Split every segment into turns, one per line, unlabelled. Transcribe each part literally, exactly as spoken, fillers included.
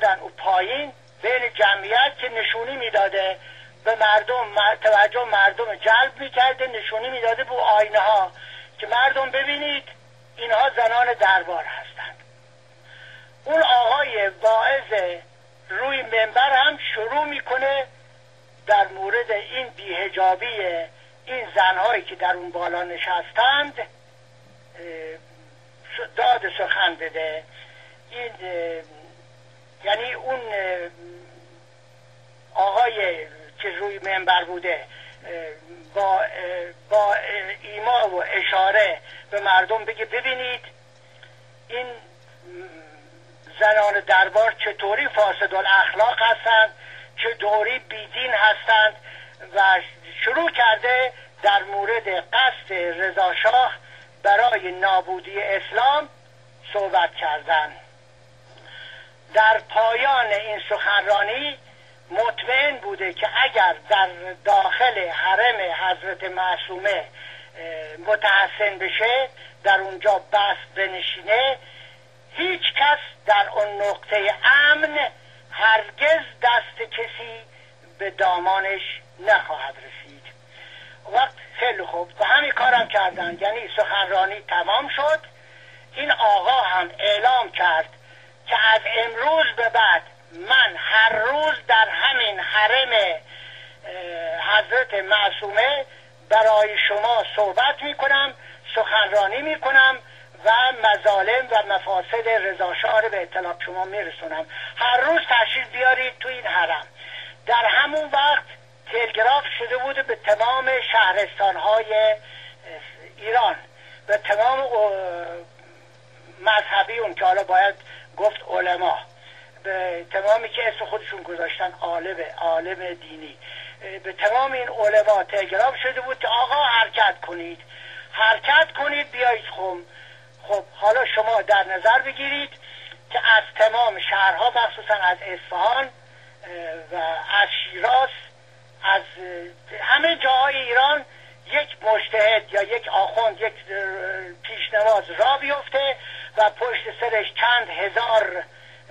بودن او پایین بین جمعیت که نشونی میداده به مردم، توجه مردم جلب میکرده، نشونی میداده به آینه ها که مردم ببینید اینها زنان دربار هستند. اون آقای واعظ روی منبر هم شروع میکنه در مورد این بی‌حجابی این زنهایی که در اون بالا نشستند داد سخن بده. این یعنی اون آقای که روی منبر بوده با با ایما و اشاره به مردم بگه ببینید این زنان دربار چطوری فاسد الاخلاق هستند، چطوری بیدین هستند، و شروع کرده در مورد قصد رضا شاه برای نابودی اسلام صحبت کردن. در پایان این سخنرانی مطمئن بوده که اگر در داخل حرم حضرت معصومه متحسن بشه، در اونجا بس بنشینه، هیچ کس در اون نقطه امن هرگز دست کسی به دامانش نخواهد رسید. وقت خیلی خوب و همین کارم کردن. یعنی سخنرانی تمام شد. این آقا هم اعلام کرد که از امروز به بعد من هر روز در همین حرم حضرت معصومه برای شما صحبت میکنم، سخنرانی میکنم و مظالم و مفاسد رضا شاه رو به اطلاع شما میرسونم. هر روز تشریف بیارید تو این حرم. در همون وقت تلگراف شده بود به تمام شهرستانهای ایران، به تمام مذهبیون که حالا باید گفت علما، به تمامی که اسم خودشون گذاشتن عالم عالم دینی، به تمام این علما تلگراف شده بود که آقا حرکت کنید، حرکت کنید بیایید خم. خب حالا شما در نظر بگیرید که از تمام شهرها مخصوصا از اصفهان و از شیراز، از همه جاهای ایران یک مجتهد یا یک آخوند، یک پیشنواز را بیفته و پشت سرش چند هزار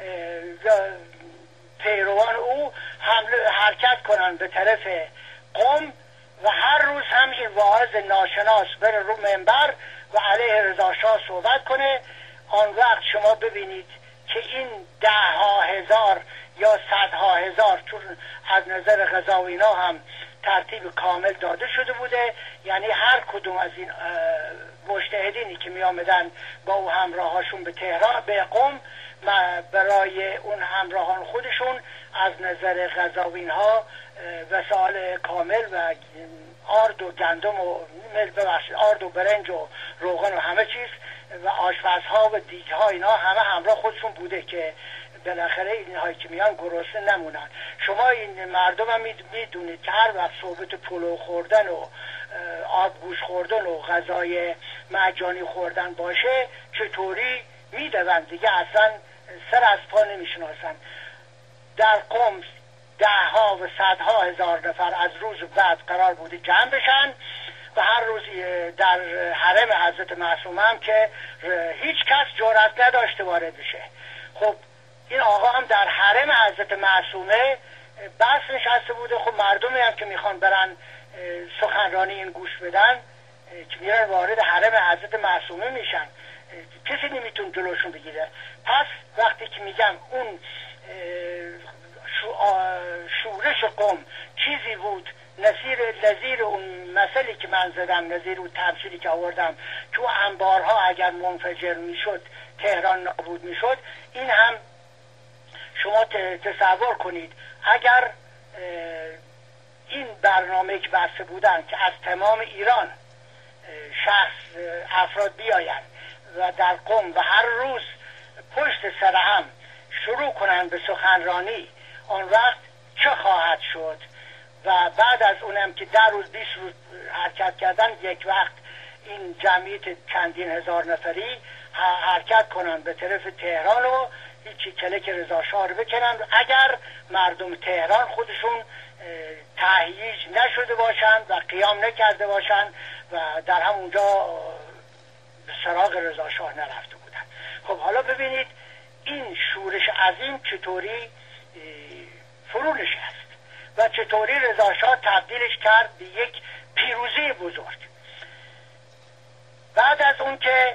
پیروان او حمله حرکت کنن به طرف قم و هر روز هم این واعظ ناشناس بره رو منبر و علیه رضا شاه صحبت کنه. آن وقت شما ببینید که این ده ها هزار یا صدها هزار، چون از نظر قزاوینا هم ترتیب کامل داده شده بوده، یعنی هر کدوم از این مجتهدینی که می آمدن با او همراهاشون به تهران به قم برای اون همراهان خودشون از نظر قزاوین ها وسایل کامل و آرد و گندم و ببخشید آرد و برنج و روغن و همه چیز و آشپزها و دیگها اینا همه همراه خودشون بوده که بالاخره اینهایی که میان گرسنه نمونن. شما این مردم هم میدونید که هر وقت صحبت پلو خوردن و آبگوش خوردن و غذای مجانی خوردن باشه چطوری میدوند دیگه، اصلا سر از پا نمیشناسن. در قم ده ها و صدها هزار نفر از روز بعد قرار بوده جمع بشن و هر روز در حرم حضرت معصومه هم که هیچ کس جرأت نداشته وارد بشه. خب این آقا هم در حرم حضرت معصومه بس نشسته بوده. خب مردمی هم که میخوان برن سخنرانی این گوش بدن که میرن وارد حرم حضرت معصومه میشن، کسی نمیتون جلوشون بگیره. پس وقتی که میگم اون شورش قم چیزی بود نظیر نظیر اون مسئله که من زدم، نظیر اون تمثیلی که آوردم که انبارها اگر منفجر میشد تهران نابود میشد، این هم شما تصور کنید اگر این برنامه که بسته بودن که از تمام ایران شخص افراد بیاین و در قم و هر روز پشت سر هم شروع کنن به سخنرانی، آن وقت چه خواهد شد؟ و بعد از اونم که در روز بیست روز حرکت کردن، یک وقت این جمعیت چندین هزار نفری حرکت کنن به طرف تهران و هیچی کلک رضا شاه رو بکنن. اگر مردم تهران خودشون تهییج نشده باشند و قیام نکرده باشند و در همونجا سراغ رضا شاه نرفته بودن. خب حالا ببینید این شورش عظیم چطوری فرو نشست و چطوری رضا شاه تبدیلش کرد به یک پیروزی بزرگ. بعد از اون که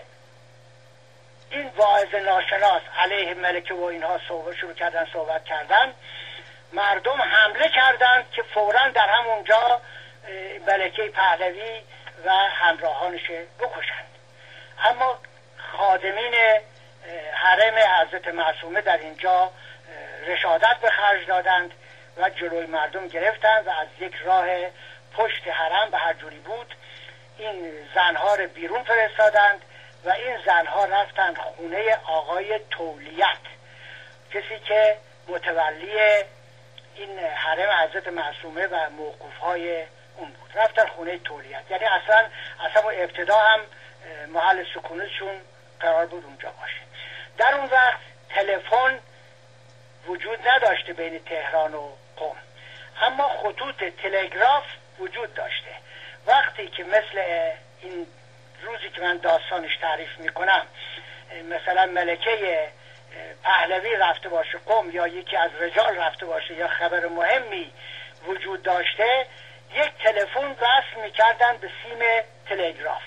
این واعظ ناشناس علیه ملکه و اینها صحبت شروع کردن صحبت کردن، مردم حمله کردند که فوراً در همونجا ملکه پهلوی و همراهانش بکشند. اما خادمین حرم حضرت معصومه در اینجا رشادت به خرج دادند و جلوی مردم گرفتند و از یک راه پشت حرم به هر جوری بود این زنها رو بیرون فرستادند و این زنها رفتند خونه آقای تولیت، کسی که متولی این حرم حضرت معصومه و موقوفهای اون بود. رفتن خونه تولیت، یعنی اصلا اصلا ابتدا هم محل سکونتشون قرار بود اونجا باشه. در اون وقت تلفن وجود نداشته بین تهران و قم، اما خطوط تلگراف وجود داشته. وقتی که مثل این روزی که من داستانش تعریف میکنم مثلا ملکه پهلوی رفته باشه قم یا یکی از رجال رفته باشه یا خبر مهمی وجود داشته، یک تلفن وصل میکردن به سیم تلگراف.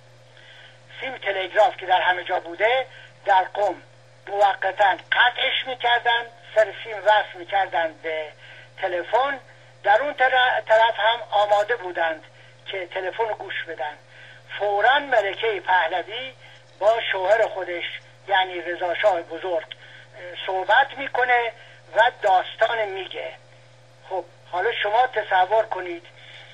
سیم تلگراف که در همه جا بوده در قم موقتاً قطعش میکردن، سر سیم وصل میکردن به تلفن. در اون طرف هم آماده بودند که تلفن رو گوش بدن. فوراً ملکه پهلوی با شوهر خودش یعنی رضا شاه بزرگ صحبت میکنه و داستان میگه. خب حالا شما تصور کنید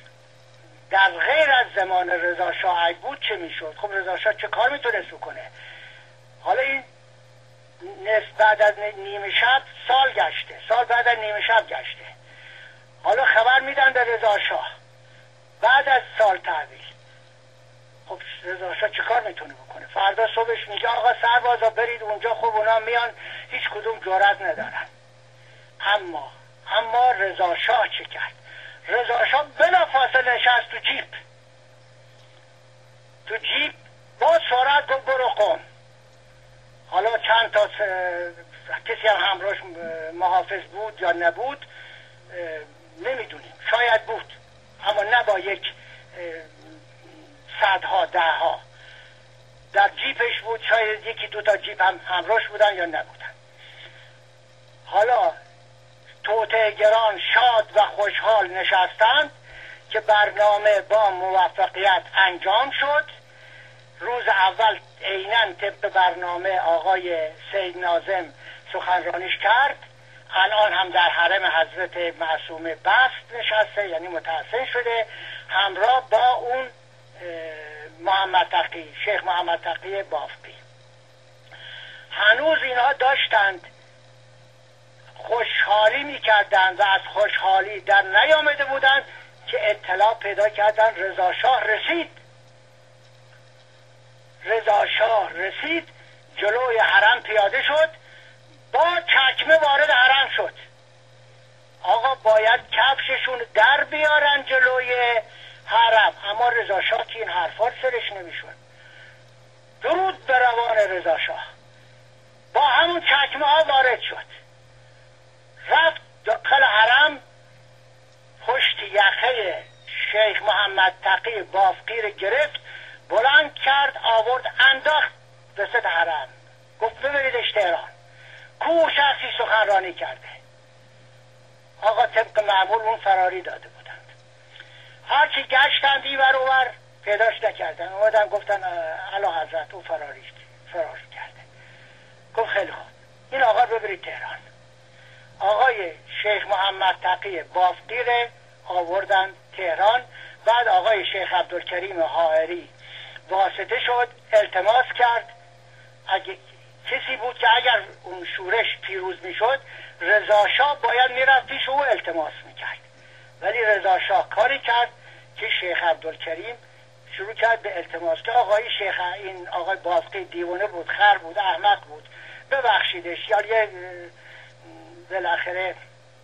در غیر از زمان رضا شاه اگه بود چه میشد؟ خب رضا شاه چه کار میتونست بکنه؟ حالا این نصف بعد از نیمه شب سال گشته، سال بعد از نیمه شب گشته، حالا خبر میدن به رضا شاه بعد از سال تحویل. خب رضا شاه چه کار میتونه بکنه؟ فردا صبحش میگه آقا سربازا برید اونجا. خب اونا میان، هیچ کدوم جرأت ندارن. اما اما رضا شاه چه کرد؟ رضا شاه بلافاصله نشست تو جیپ تو جیپ با سرعت گفت برو قم. حالا چند تا کسی هم همراهش محافظ بود یا نبود نمیدونیم، شاید بود اما نه با یک صدها دهها. در جیپش بود، شاید یکی دو تا جیپ هم همراهش بودن یا نبودن. حالا توطئه گران شاد و خوشحال نشستند که برنامه با موفقیت انجام شد. روز اول عیناً طبق برنامه آقای سید ناظم سخنرانیش کرد. الان هم در حرم حضرت معصومه بست نشسته، یعنی متحسن شده، همراه با اون محمد تقی، شیخ محمد تقی بافقی. هنوز اینها داشتند خوشحالی میکردند و از خوشحالی در نیامده بودند که اطلاع پیدا کردند رضا شاه رسید. رضا شاه رسید، جلوی حرم پیاده شد، با چکمه وارد حرم شد. آقا باید کفششون در بیارن جلوی حرم، اما رضا شاه که این حرفات سرش نمیشون. درود به روان رضا شاه. با همون چکمه ها وارد شد، رفت داخل حرم، پشت یخه شیخ محمد تقی بافقی رو گرفت، بلند کرد، آورد انداخت وسط حرم، گفت ببریدش تهران. کو شخصی سخنرانی کرده؟ آقا طبق معمول اون فراری داده بودند. هرچی گشتند ایور اوور پیداش نکردن. اومدن گفتن اعلی حضرت او فراری فرار کرده. گفت خیلی خوب، این آقا رو ببرید تهران. آقای شیخ محمد تقی بافقی رو آوردن تهران. بعد آقای شیخ عبدالکریم حائری واسطه شد، التماس کرد. اگه کسی بود که اگر اون شورش پیروز میشد رضا شاه باید میرفت پیش او التماس میکرد، ولی رضا شاه کاری کرد که شیخ عبدالکریم شروع کرد به التماس که آقای شیخ این آقای بافقی دیوانه بود، خر بود، احمق بود، ببخشیدش، یا یه بالاخره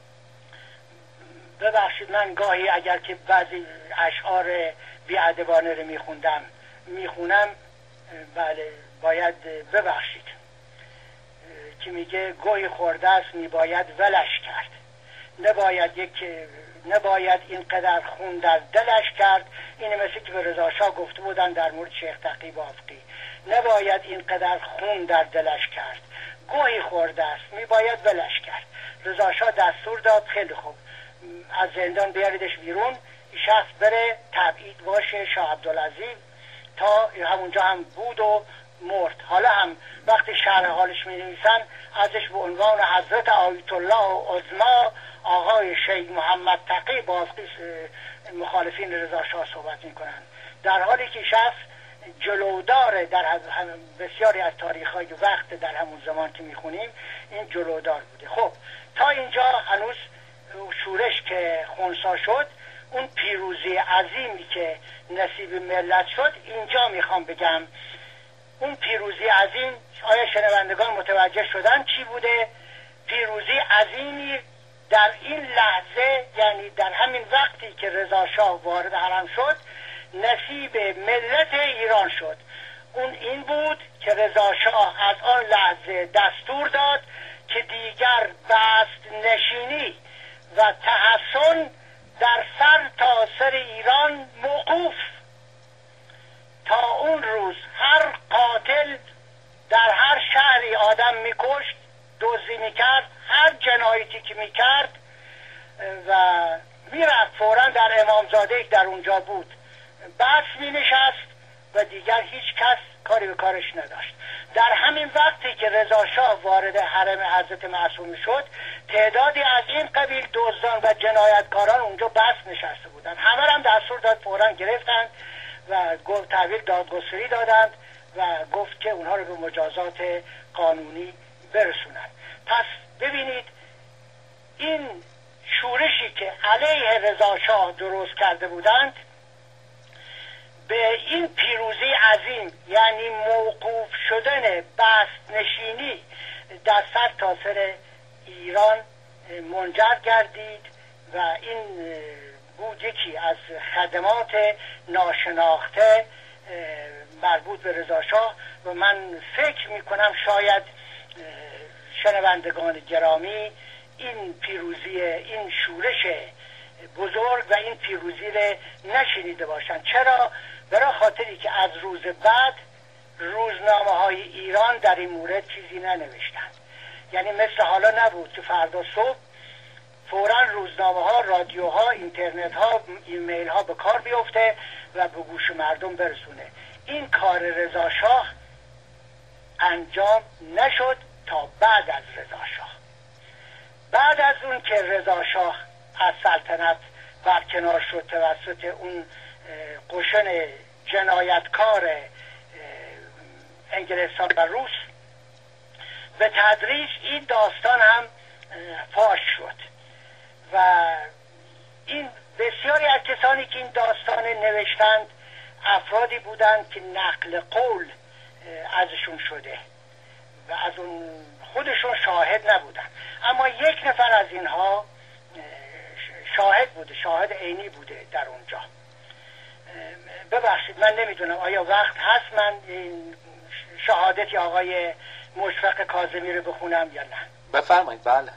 ببخشید من گاهی اگر که بعضی اشعار بی‌ادبانه رو میخوندم میخونم بله باید ببخشید که میگه گوی خورده است میباید ولش کرد، نباید یک نباید اینقدر خون در دلش کرد. این مثل که به رضا شاه گفته بودن در مورد شیخ تقی بافقی، نباید اینقدر خون در دلش کرد، گوی خورده است میباید ولش کرد. رضا شاه دستور داد خیلی خوب از زندان بیاریدش بیرون، این شخص بره تبعید باشه شاه عبدالعزیز تا همونجا هم بود و مرد. حالا هم وقتی شرح حالش می نویسن ازش به عنوان حضرت آیت الله عظما آقای شیخ محمد تقی بافقی مخالفین رضا شاه صحبت می کنن، در حالی که شخص جلودار در بسیاری از تاریخ‌های وقت در همون زمان که میخونیم این جلودار بوده. خب تا اینجا هنوز شورش که خونسا شد، اون پیروزی عظیمی که نصیب ملت شد، اینجا میخوام بگم اون پیروزی عظیم آیا شنوندگان متوجه شدن چی بوده؟ پیروزی عظیمی در این لحظه، یعنی در همین وقتی که رضا شاه وارد حرم شد، نصیب ملت ایران شد. اون این بود که رضا شاه از آن لحظه دستور داد که دیگر بست نشینی و تحصن در سر تا سر ایران موقوف. تا اون روز هر قاتل در هر شهری آدم میکشت، دزدی میکرد، هر جنایتی که میکرد و میرفت فوراً در امامزاده در اونجا بود بس می نشست و دیگر هیچ کس کاری به کارش نداشت. در همین وقتی که رضا شاه وارد حرم حضرت معصومه شد، تعدادی از این قبیل دزدان و جنایتکاران اونجا بس نشسته بودند. همه هم دستور داد فوراً گرفتند و گفت تحویل دادگستری دادند و گفت که اونها رو به مجازات قانونی برسونند. پس ببینید این شورشی که علیه رضا شاه درست کرده بودند به این پیروزی عظیم، یعنی موقوف شدن بست نشینی در سر تا سر ایران منجر گردید و این بود یکی از خدمات ناشناخته مربوط به رضا شاه. و من فکر می کنم شاید شنوندگان گرامی این پیروزی، این شورش بزرگ و این پیروزی رو نشنیده باشند. چرا؟ برای خاطری که از روز بعد روزنامه های ایران در این مورد چیزی ننوشتند. یعنی مثل حالا نبود که فردا صبح فوراً روزنامه ها، رادیوها، اینترنت ها، ایمیل ها به کار بیفته و به گوش مردم برسونه. این کار رضا شاه انجام نشد تا بعد از رضا شاه. بعد از اون که رضا شاه از سلطنت برکنار شد توسط اون قشن جنایتکار انگلستان و روس، به تدریج این داستان هم فاش شد و این بسیاری از کسانی که این داستان نوشتند افرادی بودند که نقل قول ازشون شده و از اون خودشون شاهد نبودند، اما یک نفر از اینها شاهد بوده، شاهد عینی بوده در اونجا. ببخشید من نمیدونم آیا وقت هست من این شهادتی آقای مشفق کاظمی رو بخونم یا نه؟
بفرمایید. بله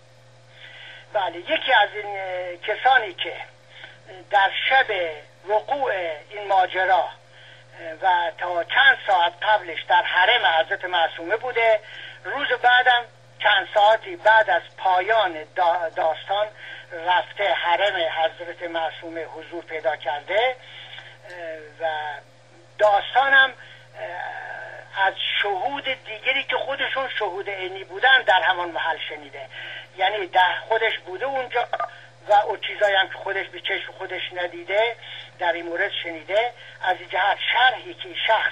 بله. یکی از این کسانی که در شب وقوع این ماجرا و تا چند ساعت قبلش در حرم حضرت معصومه بوده، روز بعدم چند ساعتی بعد از پایان داستان رفته حرم حضرت معصومه حضور پیدا کرده و داستانم از شهود دیگری که خودشون شهود عینی بودن در همان محل شنیده. یعنی در خودش بوده اونجا و اون چیزایی هم که خودش به چشم خودش ندیده در این مورد شنیده. از این جهت شرحی که شخص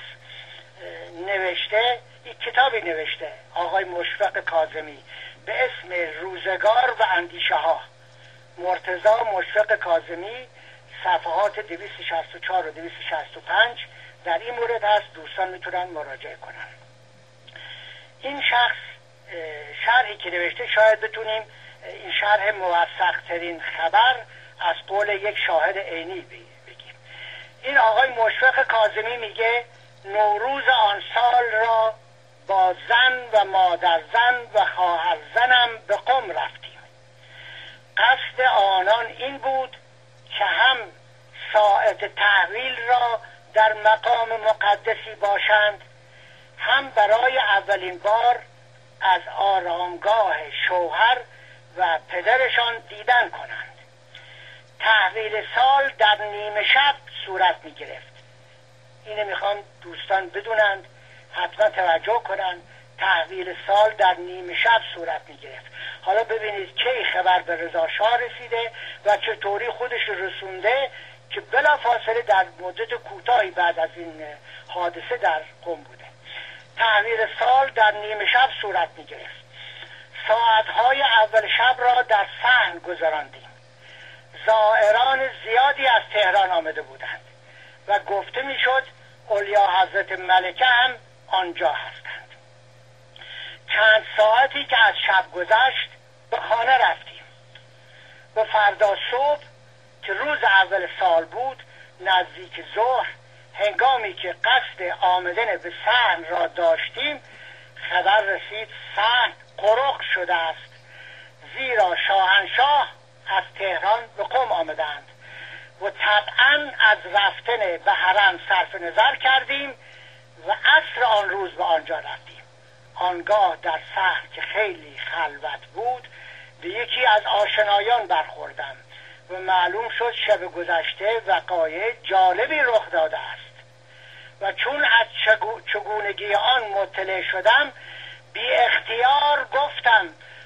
نوشته، یک کتابی نوشته آقای مشفق کاظمی به اسم روزگار و اندیشه ها، مرتضی مشفق کاظمی، صفحات دویست و شصت و چهار و دویست و شصت و پنج در این مورد هست. دوستان میتونن مراجعه کنن. این شخص شرحی که نوشته شاید بتونیم این شرح موثق ترین خبر از قول یک شاهد عینی بگیم. این آقای مشفق کاظمی میگه نوروز آن سال را با زن و مادر زن و خواهر زنم به قم رفتیم. قصد آنان این بود که هم ساعت تحویل را در مقام مقدسی باشند، هم برای اولین بار از آرامگاه شوهر و پدرشان دیدن کنند. تحویل سال در نیمه شب صورت می گرفت. اینه میخوام دوستان بدونند، حتما توجه کنند. تحویل سال در نیمه شب صورت می گرفت. حالا ببینید کی خبر به رضا شاه رسیده و چطوری خودش رسونده که بلا فاصله در مدت کوتاهی بعد از این حادثه در قم بوده. تحویل سال در نیمه شب صورت می گرفت. ساعتهای اول شب را در صحن گذراندیم. زائران زیادی از تهران آمده بودند و گفته می شد اولیا حضرت ملکه هم آنجا هستند. چند ساعتی که از شب گذشت به خانه رفتیم. به فردا صبح که روز اول سال بود، نزدیک ظهر، هنگامی که قصد آمدن به صحن را داشتیم، خبر رسید صحن غرق شده است، زیرا شاهنشاه از تهران به قم آمدند و طبعا از رفتن به حرم صرف نظر کردیم و عصر آن روز به آنجا رفتیم. آنگاه در صحن که خیلی خلوت بود به یکی از آشنایان برخوردم و معلوم شد شب گذشته وقایع جالبی رخ داده است و چون از چگونگی آن مطلع شدم بی اختیار گفتم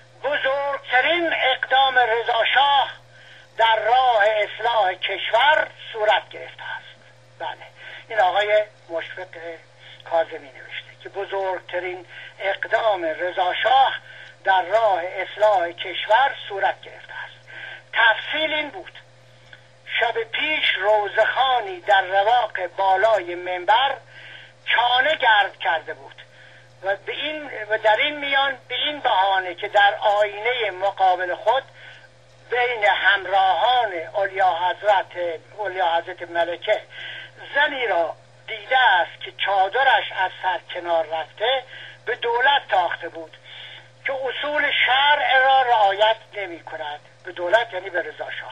بزرگترین اقدام رضا شاه در راه اصلاح کشور صورت گرفته است. بله، این آقای مشفق کاظمی نوشته که بزرگترین اقدام رضا شاه در راه اصلاح کشور صورت گرفته است. تفصیل این بود: شب پیش روزخانی در رواق بالای منبر چانه گرد کرده بود و به این و در این میان به این بهانه که در آینه مقابل خود بین همراهان اولیا حضرت اولیا حضرت ملکه زنی را دیده است که چادرش از سر کنار رفته، به دولت تاخته بود که اصول شرع را رعایت نمی کند. به دولت یعنی به رضا شاه.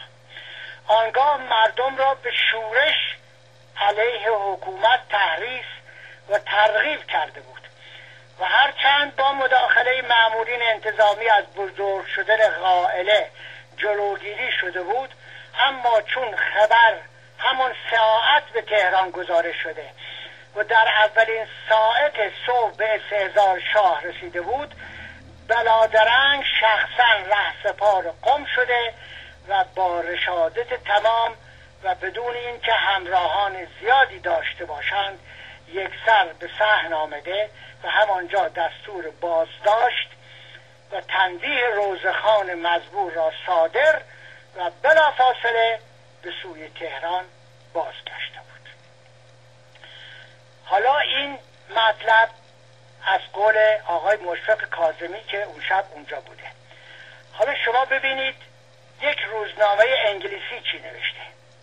آنگاه مردم را به شورش علیه حکومت تحریض و ترغیب کرده بود و هرچند با مداخله مأمورین انتظامی از بزرگ شدن غائله جلوگیری شده بود، اما چون خبر همون ساعت به تهران گزارش شده و در اولین ساعت صبح به استحضار شاه رسیده بود، بلادرنگ شخصا رهسپار قم شده و با رشادت تمام و بدون اینکه همراهان زیادی داشته باشند یک سر به صحن آمده و همانجا دستور بازداشت و تنبیه روزخان مزبور را صادر و بلافاصله به سوی تهران بازگشته بود. حالا این مطلب از قول آقای مشفق کاظمی که اون شب اونجا بوده. حالا شما ببینید یک روزنامه انگلیسی چی نوشته.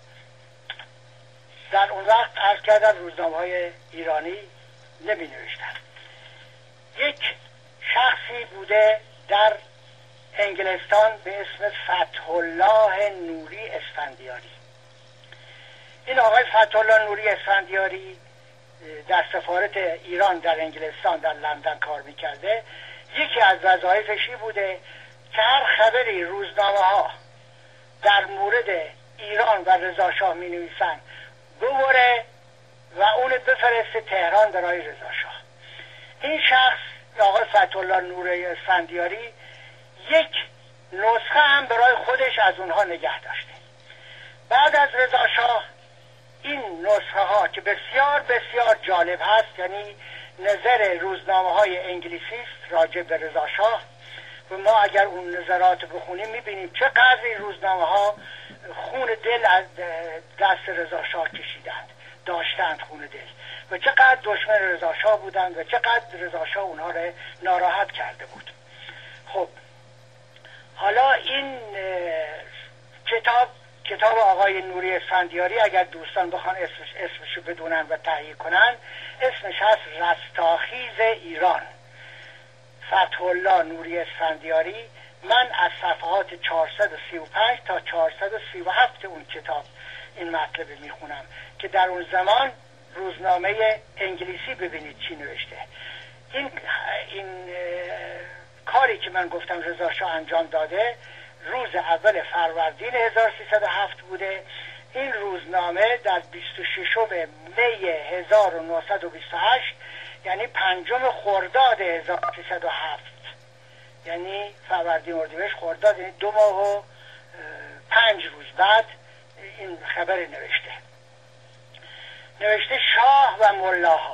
در اون وقت عرض کردن روزنامه های ایرانی نمی نوشتن. یک شخصی بوده در انگلستان به اسم فتح الله نوری اسفندیاری. این آقای فتح الله نوری اسفندیاری در سفارت ایران در انگلستان در لندن کار میکرده. یکی از وظایفش بوده که هر خبری روزنامه ها در مورد ایران و رضا شاه می نویسن ببره و اون بفرسته تهران برای رضا شاه. این شخص آقای فتح الله نوری اسفندیاری یک نسخه هم برای خودش از اونها نگه داشته. بعد از رضا شاه این نسخه ها که بسیار بسیار جالب هست، یعنی نظر روزنامه های انگلیسی است راجع به رضا شاه و ما اگر اون نظرات بخونیم میبینیم چقدر این روزنامه ها خون دل از دست رضا شاه کشیدند، داشتند خون دل و چقدر دشمن رضا شاه بودند و چقدر رضا شاه اونها رو ناراحت کرده بود. خب حالا این کتاب کتاب آقای نوری اسفندیاری اگر دوستان بخوان اسمش اسمشو بدونن و تهیه کنن، اسمش هست رستاخیز ایران فتح الله نوری اسفندیاری، من از صفحات چهارصد و سی و پنج تا چهارصد و سی و هفت اون کتاب این مطلب میخونم که در اون زمان روزنامه انگلیسی ببینید چی نوشته. این این کاری که من گفتم رضا شاه انجام داده روز اول فروردین هزار و سیصد و هفت بوده. این روزنامه در بیست و ششم می هزار و نهصد و بیست و هشت یعنی پنجم خرداد هزار و سیصد و هفت، یعنی فروردین اردیبهشت خرداد، یعنی دو ماه و پنج روز بعد این خبر نوشته. نوشته شاه و ملاها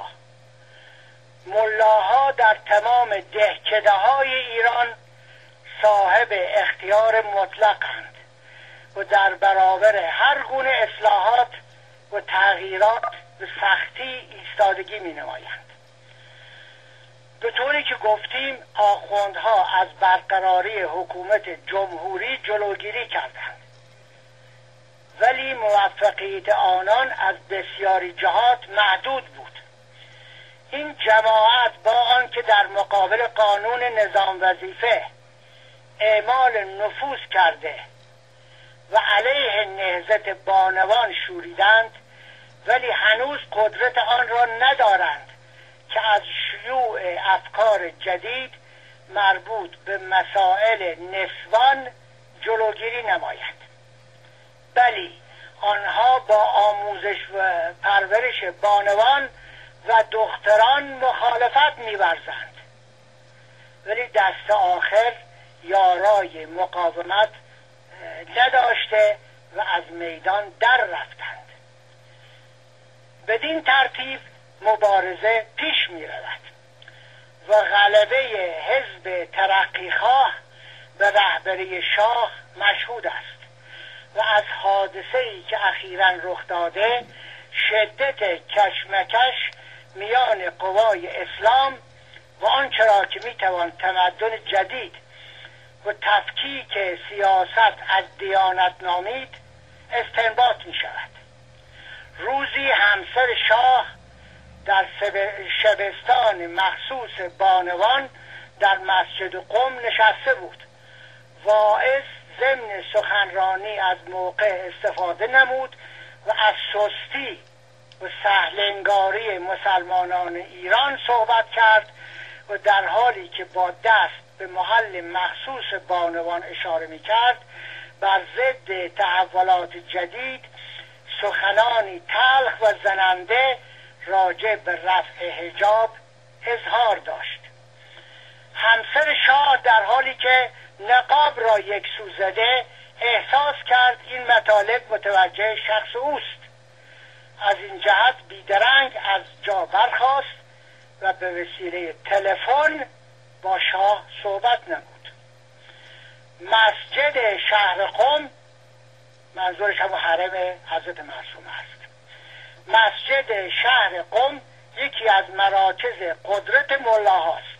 ملاها در تمام دهکده های ایران صاحب اختیار مطلقند و در برابر هر گونه اصلاحات و تغییرات به سختی ایستادگی می نمایند. به طوری که گفتیم آخوندها از برقراری حکومت جمهوری جلوگیری کردند، ولی موفقیت آنان از بسیاری جهات محدود بود. این جماعت با آنکه در مقابل قانون نظام وظیفه اعمال نفوذ کرده و علیه نهضت بانوان شوریدند، ولی هنوز قدرت آن را ندارند که از شیوع افکار جدید مربوط به مسائل نسوان جلوگیری نمایند. بلی آنها با آموزش و پرورش بانوان و دختران مخالفت می‌ورزند، ولی دست آخر یارای مقاومت نداشته و از میدان در رفتند. بدین ترتیب مبارزه پیش می رود و غلبه حزب ترقیخواه به رهبری شاه مشهود است و از حادثه‌ای که اخیراً رخ داده شدت کشمکش میان قوای اسلام و آنچه را که میتوان تمدن جدید و تفکیک سیاست از دیانت نامید استنباط می شود. روزی همسر شاه در شبستان مخصوص بانوان در مسجد قم نشسته بود. واعظ ضمن سخنرانی از موقع استفاده نمود و از سستی و سهلنگاری مسلمانان ایران صحبت کرد و در حالی که با دست به محل مخصوص بانوان اشاره می کرد بر ضد تحولات جدید سخنانی تلخ و زننده راجع به رفع حجاب اظهار داشت. همسر شاه در حالی که نقاب را یک سو زده احساس کرد این مطالب متوجه شخص اوست. از این جهت بیدرنگ از جا برخاست و به وسیله تلفن با شاه صحبت نمود. مسجد شهر قم، منظورش هم حرم حضرت معصومه است، مسجد شهر قم یکی از مراکز قدرت ملاهاست